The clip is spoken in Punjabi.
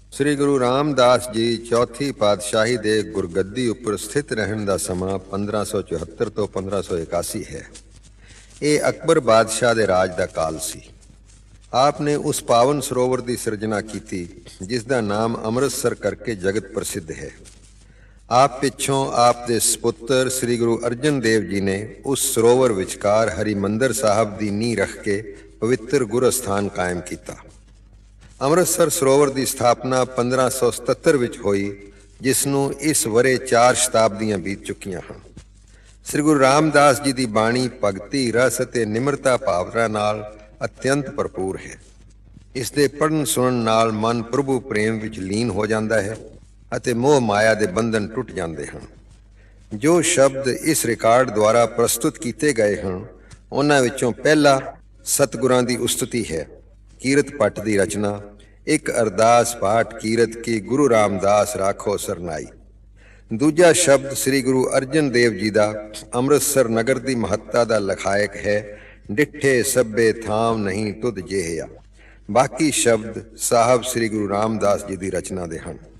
ਸ੍ਰੀ ਗੁਰੂ ਰਾਮਦਾਸ ਜੀ ਚੌਥੀ ਪਾਤਸ਼ਾਹੀ ਦੇ ਗੁਰਗੱਦੀ ਉੱਪਰ ਸਥਿਤ ਰਹਿਣ ਦਾ ਸਮਾਂ 1574 ਤੋਂ 1581 ਹੈ। ਇਹ ਅਕਬਰ ਬਾਦਸ਼ਾਹ ਦੇ ਰਾਜ ਦਾ ਕਾਲ ਸੀ। ਆਪ ਨੇ ਉਸ ਪਾਵਨ ਸਰੋਵਰ ਦੀ ਸਿਰਜਣਾ ਕੀਤੀ ਜਿਸ ਦਾ ਨਾਮ ਅੰਮ੍ਰਿਤਸਰ ਕਰਕੇ ਜਗਤ ਪ੍ਰਸਿੱਧ ਹੈ। ਆਪ ਪਿੱਛੋਂ ਆਪ ਦੇ ਸਪੁੱਤਰ ਸ੍ਰੀ ਗੁਰੂ ਅਰਜਨ ਦੇਵ ਜੀ ਨੇ ਉਸ ਸਰੋਵਰ ਵਿਚਕਾਰ ਹਰਿਮੰਦਰ ਸਾਹਿਬ ਦੀ ਨੀਂਹ ਰੱਖ ਕੇ ਪਵਿੱਤਰ ਗੁਰ ਅਸਥਾਨ ਕਾਇਮ ਕੀਤਾ। ਅੰਮ੍ਰਿਤਸਰ ਸਰੋਵਰ ਦੀ ਸਥਾਪਨਾ 1577 ਵਿੱਚ ਹੋਈ, ਜਿਸ ਨੂੰ ਇਸ ਵਰੇ 4 ਸ਼ਤਾਬਦੀਆਂ ਬੀਤ ਚੁੱਕੀਆਂ ਹਨ। ਸ੍ਰੀ ਗੁਰੂ ਰਾਮਦਾਸ ਜੀ ਦੀ ਬਾਣੀ ਭਗਤੀ ਰਸ ਅਤੇ ਨਿਮਰਤਾ ਭਾਵਨਾ ਨਾਲ ਅਤਿਅੰਤ ਭਰਪੂਰ ਹੈ। ਇਸ ਦੇ ਪੜ੍ਹਨ ਸੁਣਨ ਨਾਲ ਮਨ ਪ੍ਰਭੂ ਪ੍ਰੇਮ ਵਿੱਚ ਲੀਨ ਹੋ ਜਾਂਦਾ ਹੈ ਅਤੇ ਮੋਹ ਮਾਇਆ ਦੇ ਬੰਧਨ ਟੁੱਟ ਜਾਂਦੇ ਹਨ। ਜੋ ਸ਼ਬਦ ਇਸ ਰਿਕਾਰਡ ਦੁਆਰਾ ਪ੍ਰਸਤੁਤ ਕੀਤੇ ਗਏ ਹਨ, ਉਹਨਾਂ ਵਿੱਚੋਂ ਪਹਿਲਾ ਸਤਿਗੁਰਾਂ ਦੀ ਉਸਤਤੀ ਹੈ। ਕੀਰਤ ਭੱਟ ਦੀ ਰਚਨਾ, ਇੱਕ ਅਰਦਾਸ ਪਾਠ ਕੀਰਤ ਕੀ ਗੁਰੂ ਰਾਮਦਾਸ ਰਾਖੋ ਸਰਨਾਈ। ਦੂਜਾ ਸ਼ਬਦ ਸ੍ਰੀ ਗੁਰੂ ਅਰਜਨ ਦੇਵ ਜੀ ਦਾ ਅੰਮ੍ਰਿਤਸਰ ਨਗਰ ਦੀ ਮਹੱਤਤਾ ਦਾ ਲਖਾਇਕ ਹੈ, ਡਿੱਠੇ ਸਭੇ ਥਾਮ ਨਹੀਂ ਤੁਧ ਜਿਹਿਆ। ਬਾਕੀ ਸ਼ਬਦ ਸਾਹਿਬ ਸ੍ਰੀ ਗੁਰੂ ਰਾਮਦਾਸ ਜੀ ਦੀ ਰਚਨਾ ਦੇ ਹਨ।